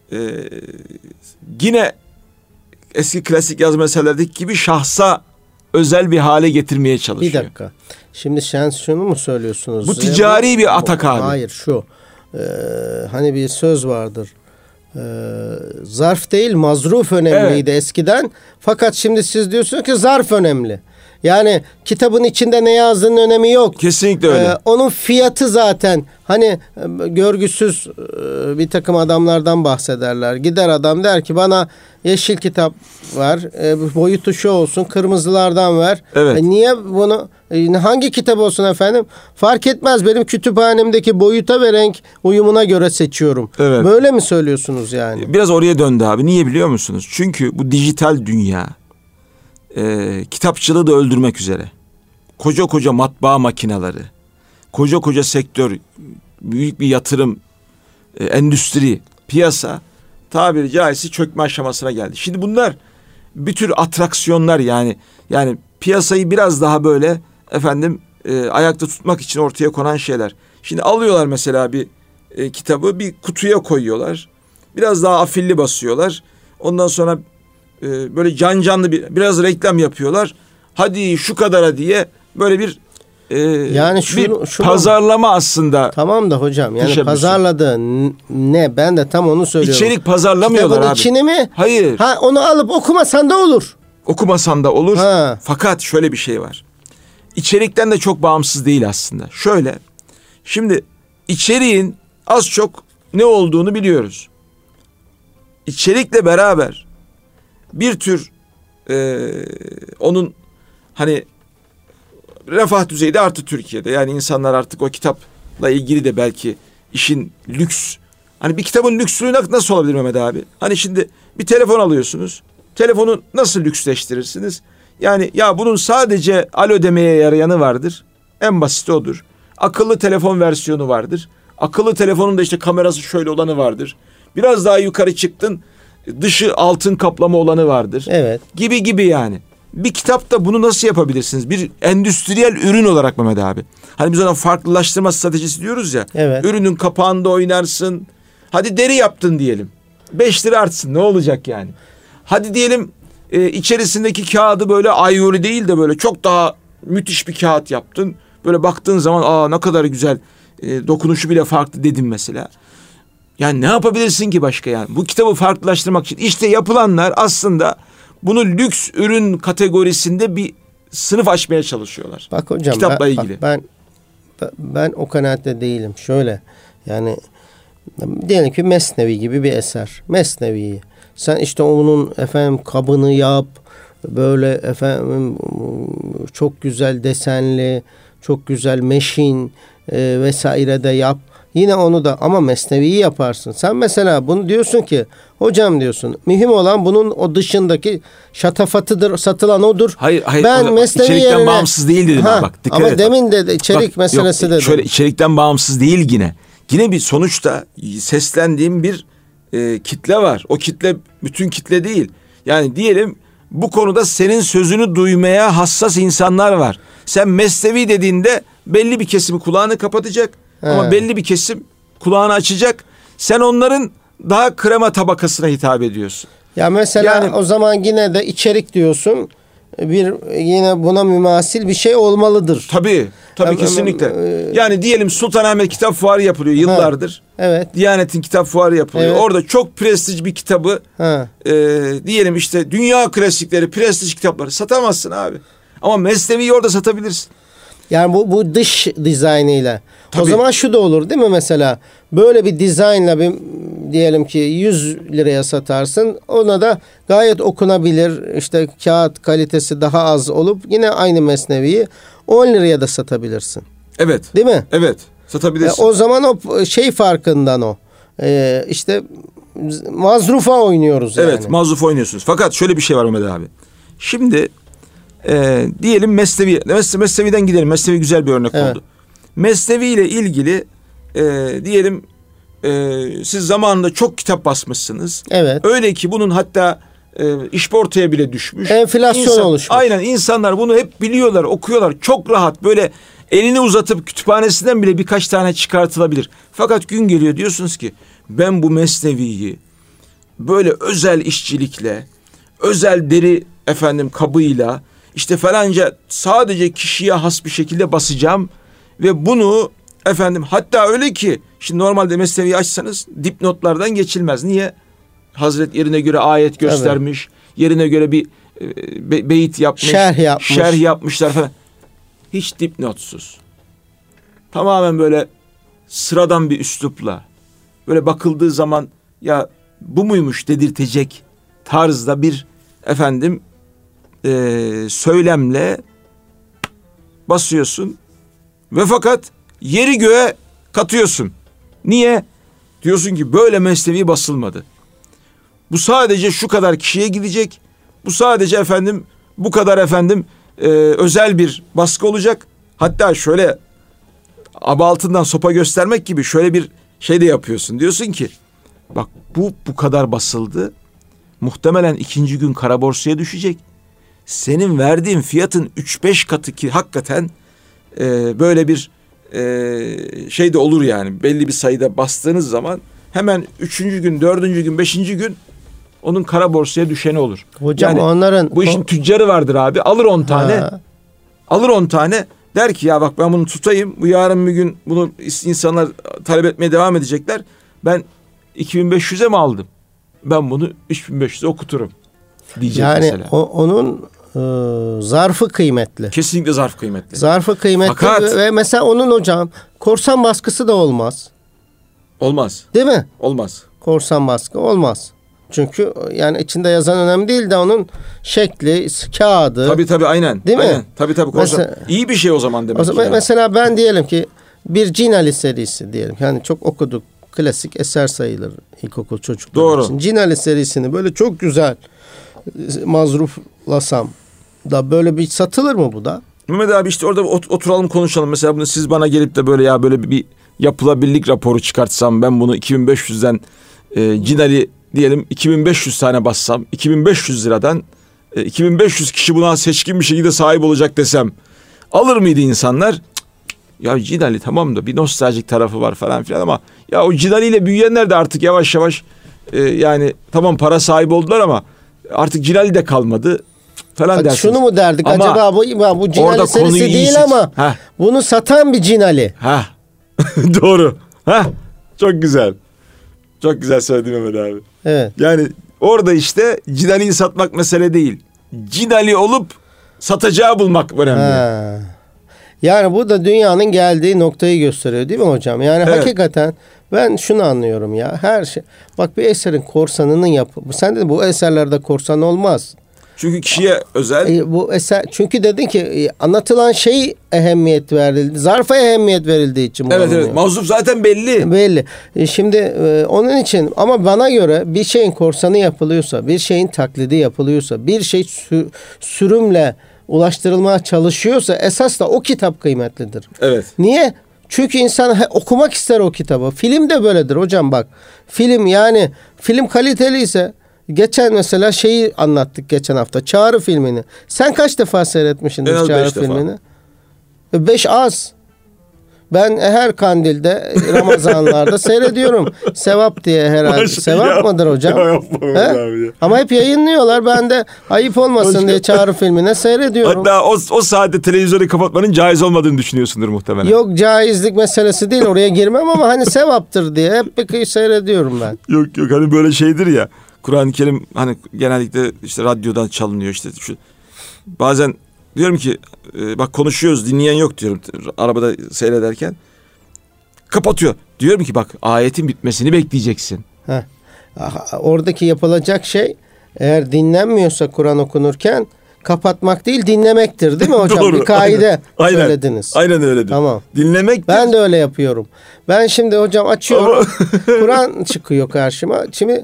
yine eski klasik yazma eserlerdeki gibi şahsa özel bir hale getirmeye çalışıyor. Bir dakika. Şimdi sen şunu mu söylüyorsunuz? Bu ticari bir atak abi. Hayır, şu. Hani bir söz vardır. Zarf değil mazruf önemliydi eskiden. Fakat şimdi siz diyorsunuz ki zarf önemli. Yani kitabın içinde ne yazdığının önemi yok. Kesinlikle öyle. Onun fiyatı zaten, hani görgüsüz bir takım adamlardan bahsederler. Gider adam der ki bana yeşil kitap ver, boyutu şu olsun, kırmızılardan ver. Evet. Niye bunu, hangi kitap olsun efendim? Fark etmez, benim kütüphanemdeki boyuta ve renk uyumuna göre seçiyorum. Evet. Böyle mi söylüyorsunuz yani? Biraz oraya döndü abi. Niye biliyor musunuz? Çünkü bu dijital dünya kitapçılığı da öldürmek üzere. Koca koca matbaa makineleri, koca koca sektör, büyük bir yatırım, endüstri, piyasa tabiri caizse çökme aşamasına geldi. Şimdi bunlar bir tür atraksiyonlar, yani piyasayı biraz daha böyle ayakta tutmak için ortaya konan şeyler. Şimdi alıyorlar mesela bir kitabı bir kutuya koyuyorlar. Biraz daha afilli basıyorlar. Ondan sonra böyle canlı biraz reklam yapıyorlar. Hadi şu kadara diye böyle bir yani bir pazarlama aslında. Tamam da hocam, yani pazarladığı ne? Ben de tam onu söylüyorum. İçerik pazarlamıyorlar kitabın abi. içini mi? Hayır. Onu alıp okumasan da olur. Okumasan da olur. Fakat şöyle bir şey var. İçerikten de çok bağımsız değil aslında. Şöyle. Şimdi içeriğin az çok ne olduğunu biliyoruz. İçerikle beraber bir tür onun refah düzeyi de arttı Türkiye'de. Yani insanlar artık o kitap kitapla ilgili de belki işin lüks. Hani bir kitabın lükslüğü nasıl olabilir Mehmet abi? Hani şimdi bir telefon alıyorsunuz. Telefonu nasıl lüksleştirirsiniz? Yani ya bunun sadece alo demeye yarayanı vardır. En basiti odur. Akıllı telefon versiyonu vardır. Akıllı telefonun da işte kamerası şöyle olanı vardır. Biraz daha yukarı çıktın, dışı altın kaplama olanı vardır. Evet. Gibi yani. Bir kitapta bunu nasıl yapabilirsiniz? Bir endüstriyel ürün olarak Mehmet abi. Hani biz ona farklılaştırma stratejisi diyoruz ya. Evet. Ürünün kapağında oynarsın. Hadi deri yaptın diyelim. 5 lira artsın, ne olacak yani? Hadi diyelim içerisindeki kağıdı böyle ivory değil de böyle çok daha müthiş bir kağıt yaptın. Böyle baktığın zaman ne kadar güzel, dokunuşu bile farklı dedim mesela. Yani ne yapabilirsin ki başka yani? Bu kitabı farklılaştırmak için. İşte yapılanlar aslında bunu lüks ürün kategorisinde bir sınıf açmaya çalışıyorlar. Bak hocam, kitapla ilgili. Ben o kanaatte değilim. Şöyle yani diyelim ki Mesnevi gibi bir eser. Mesnevi'yi sen işte onun kabını yap, böyle çok güzel desenli, çok güzel meşin vesaire de yap. Yine onu da, ama Mesnevi'yi yaparsın. Sen mesela bunu diyorsun ki hocam diyorsun, mühim olan bunun o dışındaki şatafatıdır, satılan odur. Hayır. Ben Mesnevi içerikten yerine bağımsız değil dedim. Bak dikkat ama et. demin de içerik meselesi dedim. Şöyle içerikten bağımsız değil yine. Yine bir sonuçta seslendiğim bir kitle var. O kitle bütün kitle değil. Yani diyelim bu konuda senin sözünü duymaya hassas insanlar var. Sen Mesnevi dediğinde belli bir kesimi kulağını kapatacak. Ama belli bir kesim kulağını açacak. Sen onların daha krema tabakasına hitap ediyorsun. Ya mesela o zaman yine de içerik diyorsun. Yine buna mümasil bir şey olmalıdır. Tabii kesinlikle. Yani diyelim Sultanahmet Kitap Fuarı yapılıyor yıllardır. Evet. Diyanet'in kitap fuarı yapılıyor. Evet. Orada çok prestij bir kitabı diyelim işte dünya klasikleri, prestij kitapları satamazsın abi. Ama Mesnevi'yi orada satabilirsin. Yani bu dış dizaynıyla. Tabii. O zaman şu da olur değil mi mesela? Böyle bir dizaynla diyelim ki 100 liraya satarsın. Ona da gayet okunabilir, işte kağıt kalitesi daha az olup yine aynı Mesnevi'yi 10 liraya da satabilirsin. Evet. Değil mi? Evet. Satabilirsin. O zaman o farkından o. İşte mazrufa oynuyoruz yani. Evet, mazruf oynuyorsunuz. Fakat şöyle bir şey var Mehmet abi. Şimdi diyelim Mesnevi'den gidelim. Mesnevi güzel bir örnek oldu. Mesnevi ile ilgili diyelim siz zamanında çok kitap basmışsınız. Evet. Öyle ki bunun hatta işportaya bile düşmüş. Enflasyon oluşmuş. Aynen, insanlar bunu hep biliyorlar, okuyorlar. Çok rahat böyle elini uzatıp kütüphanesinden bile birkaç tane çıkartılabilir. Fakat gün geliyor diyorsunuz ki ben bu Mesnevi'yi böyle özel işçilikle, özel deri kabıyla işte falanca sadece kişiye has bir şekilde basacağım ve bunu hatta öyle ki şimdi normalde Mesnevi'yi açsanız dipnotlardan geçilmez. Niye? Hazret yerine göre ayet göstermiş, yerine göre bir beyit yapmış, şerh yapmışlar falan. Hiç dipnotsuz. Tamamen böyle sıradan bir üslupla, böyle bakıldığı zaman ya bu muymuş dedirtecek tarzda bir söylemle basıyorsun ve fakat yeri göğe katıyorsun. Niye? Diyorsun ki böyle Mesnevi basılmadı. Bu sadece şu kadar kişiye gidecek. Bu sadece bu kadar özel bir baskı olacak. Hatta şöyle aba altından sopa göstermek gibi şöyle bir şey de yapıyorsun. Diyorsun ki bak bu kadar basıldı. Muhtemelen ikinci gün kara borsaya düşecek. Senin verdiğin fiyatın 3-5 katı ki hakikaten böyle bir şey de olur yani. Belli bir sayıda bastığınız zaman hemen 3. gün, 4. gün, 5. gün onun kara borsaya düşeni olur. Hocam yani onların... Bu işin tüccarı vardır abi. Alır 10 tane. Alır 10 tane. Der ki ya bak ben bunu tutayım. Bu yarın bir gün bunu insanlar talep etmeye devam edecekler. Ben 2500'e mi aldım? Ben bunu 3500'e okuturum. Diyecek yani mesela. Yani onun zarfı kıymetli. Kesinlikle zarf kıymetli. Zarfı kıymetli. Fakat, ve mesela onun hocam korsan baskısı da olmaz. Olmaz. Değil mi? Olmaz. Korsan baskı olmaz. Çünkü yani içinde yazan önemli değil de onun şekli, kağıdı. Tabii aynen. Değil mi? Aynen. Tabii korsan. İyi bir şey o zaman demek ki. Mesela ben diyelim ki bir Cinali serisi diyelim. Yani çok okuduk. Klasik eser sayılır ilkokul çocukları Doğru. için. Cinali serisini böyle çok güzel mazruflasam da böyle bir satılır mı bu da? Mehmet abi işte orada oturalım konuşalım. Mesela bunu siz bana gelip de böyle ya böyle bir yapılabilirlik raporu çıkartsam, ben bunu 2500'den Cinali diyelim 2500 tane bassam, 2500 liradan 2500 kişi buna seçkin bir şekilde sahip olacak desem, alır mıydı insanlar? Cık, ya Cinali tamam da bir nostaljik tarafı var falan filan ama ya o Cinali ile büyüyenler de artık yavaş yavaş yani tamam para sahibi oldular ama artık Cinali de kalmadı falan dersiniz. Şunu mu derdik ama acaba bu Cinali serisi değil ama bunu satan bir Cinali. Doğru. Çok güzel. Çok güzel söyledin Mehmet abi. Evet. Yani orada işte Cinali'yi satmak mesele değil. Cinali olup satacağı bulmak önemli. Yani bu da dünyanın geldiği noktayı gösteriyor değil mi hocam? Yani evet. Hakikaten ben şunu anlıyorum ya. Her şey. Bak bir eserin korsanının yapımı. Sen dedin bu eserlerde korsan olmaz. Çünkü kişiye özel. Bu eser çünkü dedin ki anlatılan şey ehemmiyet verildi. Zarfa ehemmiyet verildiği için. Evet. Mavzup zaten belli. Belli. Şimdi onun için ama bana göre bir şeyin korsanı yapılıyorsa, bir şeyin taklidi yapılıyorsa, bir şey sürümle ulaştırılmaya çalışıyorsa esas da o kitap kıymetlidir. Evet. Niye? Çünkü insan okumak ister o kitabı. Film de böyledir hocam bak. Film kaliteliyse geçen mesela şeyi anlattık geçen hafta. Çağrı filmini. Sen kaç defa seyretmişsindir Çağrı filmini? 5 az. Ben her kandilde Ramazanlarda seyrediyorum. Sevap diye herhalde. Sevap mıdır hocam? Ama hep yayınlıyorlar. Ben de ayıp olmasın diye Çağrı filmine seyrediyorum. Hatta o saatte televizyonu kapatmanın caiz olmadığını düşünüyorsundur muhtemelen. Yok caizlik meselesi değil. Oraya girmem ama hani sevaptır diye hep bir seyrediyorum ben. Yok hani böyle şeydir ya. Kur'an-ı Kerim hani genellikle işte radyodan çalınıyor işte. Bazen diyorum ki bak konuşuyoruz dinleyen yok diyorum arabada seyrederken. Kapatıyor. Diyorum ki bak ayetin bitmesini bekleyeceksin. Oradaki yapılacak şey eğer dinlenmiyorsa Kur'an okunurken kapatmak değil dinlemektir değil mi hocam? Doğru, bir kaide aynen, söylediniz. Aynen öyledir. Tamam. Dinlemek. Ben de öyle yapıyorum. Ben şimdi hocam açıyorum. Kur'an çıkıyor karşıma.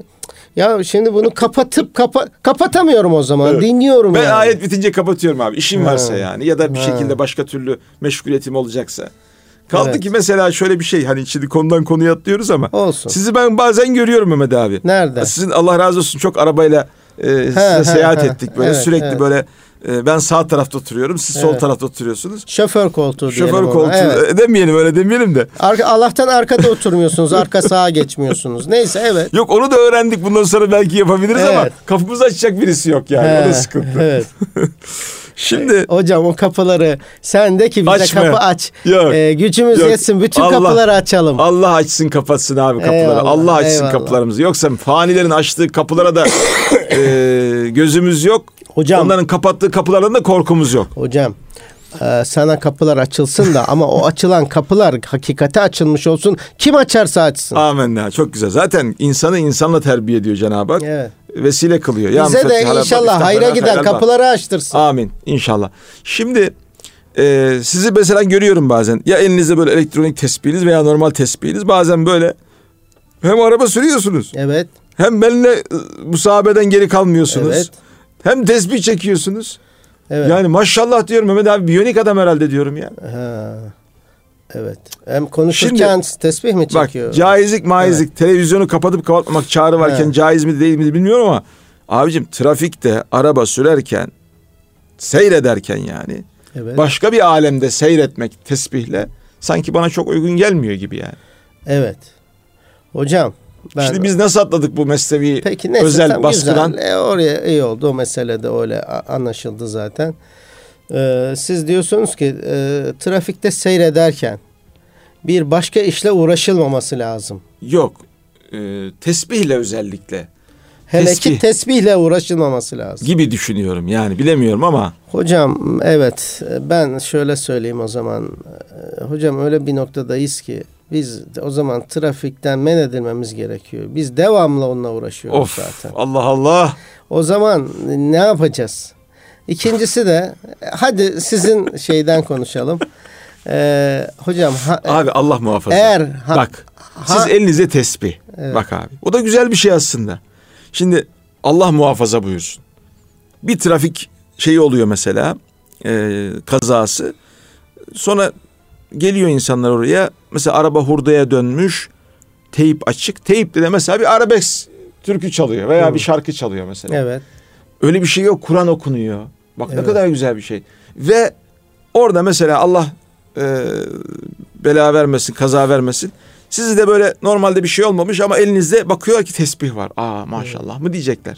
Şimdi bunu kapatamıyorum o zaman. Evet. Dinliyorum ben yani. Ayet bitince kapatıyorum abi. İşim varsa yani ya da bir şekilde başka türlü meşguliyetim olacaksa. Kaldı ki mesela şöyle bir şey hani şimdi konudan konuya atlıyoruz ama. Olsun. Sizi ben bazen görüyorum Mehmet abi. Nerede? Sizin Allah razı olsun çok arabayla seyahat ettik böyle sürekli böyle ben sağ tarafta oturuyorum siz sol tarafta oturuyorsunuz. Şoför koltuğu diyelim. Şoför koltuğu demeyelim öyle demeyelim de. Allah'tan arkada oturmuyorsunuz arka sağa geçmiyorsunuz. Neyse evet. Yok onu da öğrendik bundan sonra belki yapabiliriz ama kapımızı açacak birisi yok yani o da sıkıntı. Evet. Şimdi hocam o kapıları sen de ki bize açma. Kapı aç. Gücümüz yetsin bütün kapıları açalım. Allah açsın kapatsın abi kapıları. Eyvallah, Allah açsın kapılarımızı. Yoksa fanilerin açtığı kapılara da gözümüz yok. Hocam, onların kapattığı kapılardan da korkumuz yok. Hocam sana kapılar açılsın da ama o açılan kapılar hakikate açılmış olsun. Kim açarsa açsın. Amenna. Çok güzel. Zaten insanı insanla terbiye ediyor Cenab-ı Hak. Evet. Vesile kılıyor. Bize de inşallah hayra giden kapıları açtırsın. Amin. İnşallah. Şimdi sizi mesela görüyorum bazen. Ya elinizde böyle elektronik tesbihiniz veya normal tesbihiniz. Bazen böyle hem araba sürüyorsunuz. Evet. Hem benimle musabeden geri kalmıyorsunuz. Evet. Hem tesbih çekiyorsunuz. Evet. Yani maşallah diyorum Mehmet abi biyonik adam herhalde diyorum ya. Evet. Hem konuşurken tesbih mi çekiyor? Bak caizlik maizlik televizyonu kapatıp kapatmamak çağrı varken caiz mi değil mi bilmiyorum ama abicim trafikte araba sürerken seyrederken yani başka bir alemde seyretmek tesbihle sanki bana çok uygun gelmiyor gibi yani. Evet. Hocam şimdi biz nasıl atladık bu mesnevi özel baskıdan? Oraya iyi oldu o mesele de öyle anlaşıldı zaten. Siz diyorsunuz ki trafikte seyrederken bir başka işle uğraşılmaması lazım. Yok. Tesbihle özellikle. Hele ki tesbihle uğraşılmaması lazım. Gibi düşünüyorum yani bilemiyorum ama. Hocam evet ben şöyle söyleyeyim o zaman. Hocam öyle bir noktadayız ki biz o zaman trafikten men edilmemiz gerekiyor. Biz devamlı onunla uğraşıyoruz zaten. Allah Allah. O zaman ne yapacağız? İkincisi de hadi sizin şeyden konuşalım. Hocam abi Allah muhafaza. Bak siz elinize tesbih. Evet. Bak abi. O da güzel bir şey aslında. Şimdi Allah muhafaza buyursun. Bir trafik şeyi oluyor mesela. Kazası. Sonra geliyor insanlar oraya. Mesela araba hurdaya dönmüş. Teyip açık. Teyipte de mesela bir arabesk türkü çalıyor veya bir şarkı çalıyor mesela. Evet. Öyle bir şey yok. Kur'an okunuyor. Bak ne kadar güzel bir şey. Ve orada mesela Allah bela vermesin, kaza vermesin. Sizi de böyle normalde bir şey olmamış ama elinizde bakıyor ki tesbih var. Aa maşallah mı diyecekler.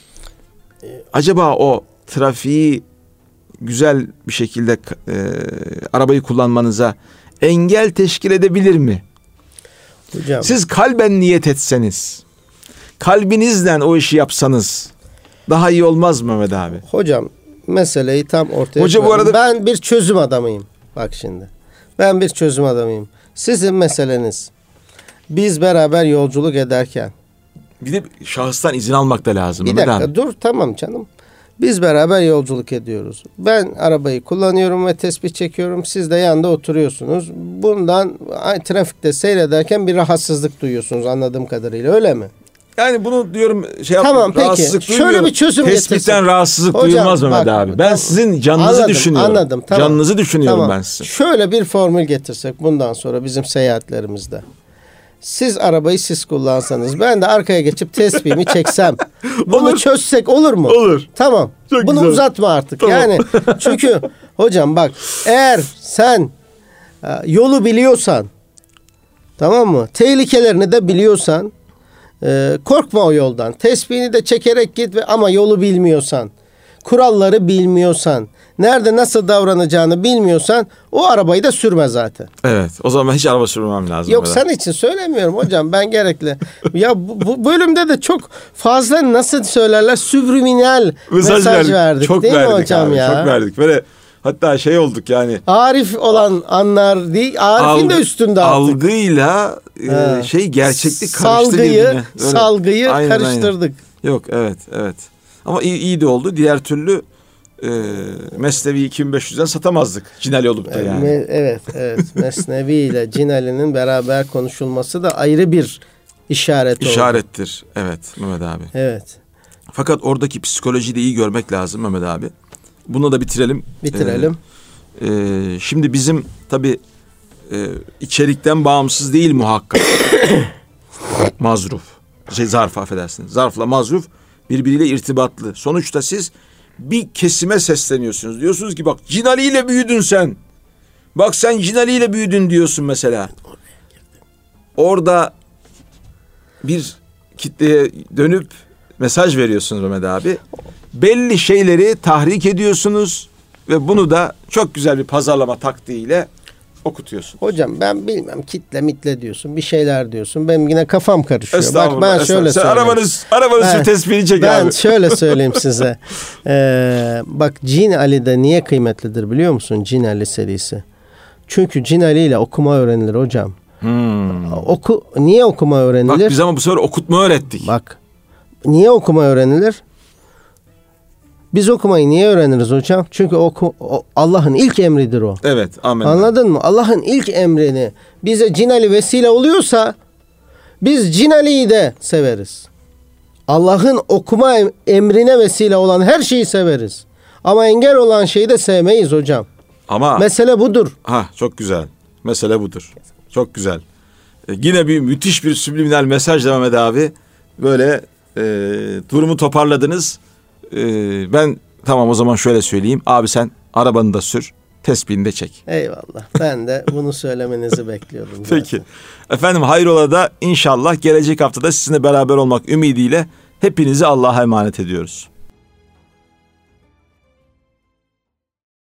Acaba o trafiği güzel bir şekilde arabayı kullanmanıza engel teşkil edebilir mi? Hocam. Siz kalben niyet etseniz, kalbinizden o işi yapsanız daha iyi olmaz mı Mehmet abi? Hocam meseleyi tam ortaya Hoca bu arada... Ben bir çözüm adamıyım. Bak şimdi. Ben bir çözüm adamıyım. Sizin meseleniz biz beraber yolculuk ederken. Bir de şahıstan izin almak da lazım. Bir dakika dur tamam canım. Biz beraber yolculuk ediyoruz. Ben arabayı kullanıyorum ve tespih çekiyorum. Siz de yanında oturuyorsunuz. Bundan trafikte seyrederken bir rahatsızlık duyuyorsunuz anladığım kadarıyla öyle mi? Yani bunu diyorum tamam peki şöyle bir çözüm getirsin. Tespitten rahatsızlık duyulmaz Mehmet abi. Ben sizin canınızı düşünüyorum. Anladım. Tamam. Canınızı düşünüyorum ben sizin. Şöyle bir formül getirsek bundan sonra bizim seyahatlerimizde. Siz arabayı siz kullansanız ben de arkaya geçip tespihimi çeksem. Bunu çözsek olur mu? Olur. Tamam. Çok bunu güzel. Uzatma artık. Tamam. Yani çünkü hocam bak eğer sen yolu biliyorsan tamam mı? Tehlikelerini de biliyorsan korkma o yoldan. Tespihini de çekerek git ama yolu bilmiyorsan, kuralları bilmiyorsan, nerede nasıl davranacağını bilmiyorsan o arabayı da sürme zaten. Evet. O zaman hiç araba sürmem lazım. Yok sen için söylemiyorum hocam. Ben gerekli. Ya bu bölümde de çok fazla nasıl söylerler? Subliminal mesaj verdik. Çok değil verdik mi hocam abi, ya? Çok verdik. Böyle hatta şey olduk yani. Arif olan anlar değil. Arif'in de üstünde artık. Algıyla gerçeklik karıştı birbirine. Salgıyı karıştırdık. Aynen. Yok evet. Ama iyi de oldu. Diğer türlü Mesnevi 2500'den satamazdık Cinali olup da yani. Evet. Mesnevi ile Cinali'nin beraber konuşulması da ayrı bir İşarettir. Evet Mehmet abi. Evet. Fakat oradaki psikolojiyi de iyi görmek lazım Mehmet abi. Bunu da bitirelim. Şimdi bizim tabii içerikten bağımsız değil muhakkak. Mazruf. Zarf affedersiniz. Zarfla mazruf birbiriyle irtibatlı. Sonuçta siz bir kesime sesleniyorsunuz. Diyorsunuz ki bak Cinali ile büyüdün sen. Bak sen Cinali ile büyüdün diyorsun mesela. Orada bir kitleye dönüp mesaj veriyorsunuz Mehmet abi. Belli şeyleri tahrik ediyorsunuz ve bunu da çok güzel bir pazarlama taktiğiyle okutuyorsun. Hocam ben bilmem kitle diyorsun. Bir şeyler diyorsun. Benim yine kafam karışıyor. Bak ben şöyle söyleyeyim. Arabanız tespihini çek abi. Ben şöyle söyleyeyim size. Bak Cinali'de niye kıymetlidir biliyor musun? Cinali serisi. Çünkü Cinali ile okuma öğrenilir hocam. Niye okuma öğrenilir? Bak biz ama bu sefer okutma öğrettik. Bak. Niye okuma öğrenilir? Biz okumayı niye öğreniriz hocam? Çünkü Allah'ın ilk emridir o. Evet, amin. Anladın mı? Allah'ın ilk emrini bize Cinali vesile oluyorsa biz Cinali'yi de severiz. Allah'ın okuma emrine vesile olan her şeyi severiz. Ama engel olan şeyi de sevmeyiz hocam. Ama mesele budur. Çok güzel. Mesele budur. Çok güzel. Yine müthiş bir subliminal mesaj Mehmet abi. Böyle durumu toparladınız. Ben tamam o zaman şöyle söyleyeyim. Abi sen arabanı da sür. Tespihini de çek. Eyvallah. Ben de bunu söylemenizi bekliyordum. Peki. Efendim hayrola da inşallah gelecek haftada sizinle beraber olmak ümidiyle hepinizi Allah'a emanet ediyoruz.